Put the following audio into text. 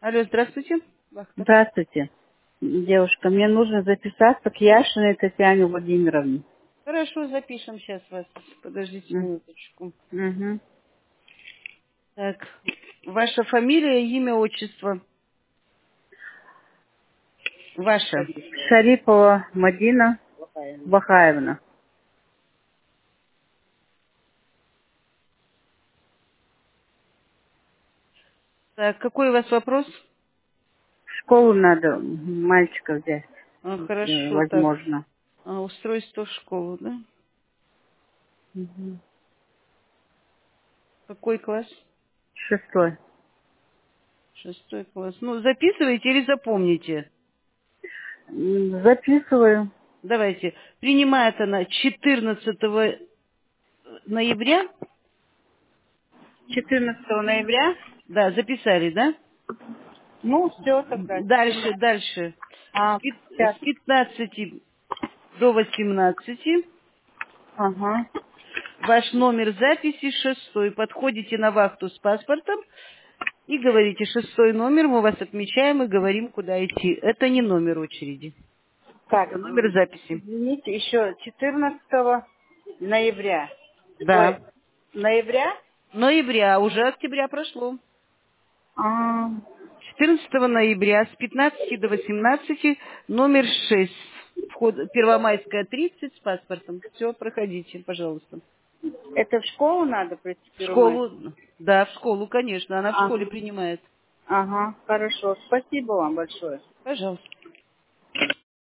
Алло, здравствуйте. Вахта. Здравствуйте, девушка. Мне нужно записаться к Яшиной Татьяне Владимировне. Хорошо, запишем сейчас вас. Подождите минуточку. Угу. Так, ваша фамилия, имя, отчество. Ваша. Шарипова Мадина Бахаевна. Так, какой у вас вопрос? В школу надо мальчика взять, Хорошо, так. возможно. Устройство в школу, да? Мгм. Какой класс? 6. 6 класс. Ну, записывайте или запомните. Записываю. Давайте. Принимает она 14 ноября. 14 ноября. Да, записали, да? Ну, все тогда. Дальше. А, С сейчас. 15 до 18. Ага. Ваш номер записи 6. Подходите на вахту с паспортом и говорите 6 номер, мы вас отмечаем и говорим, куда идти. Это не номер очереди. Так, Это номер записи. извините, еще 14 ноября. Ой, Да. ноября? Ноября, уже октября прошло. А, 14 ноября с 15 до 18 номер 6. Вход Первомайская 30 с паспортом. Все, проходите, пожалуйста. это в школу надо прийти В первой? школу, да, в школу, конечно, она в А, школе принимает. ага, хорошо. Спасибо вам большое. Пожалуйста.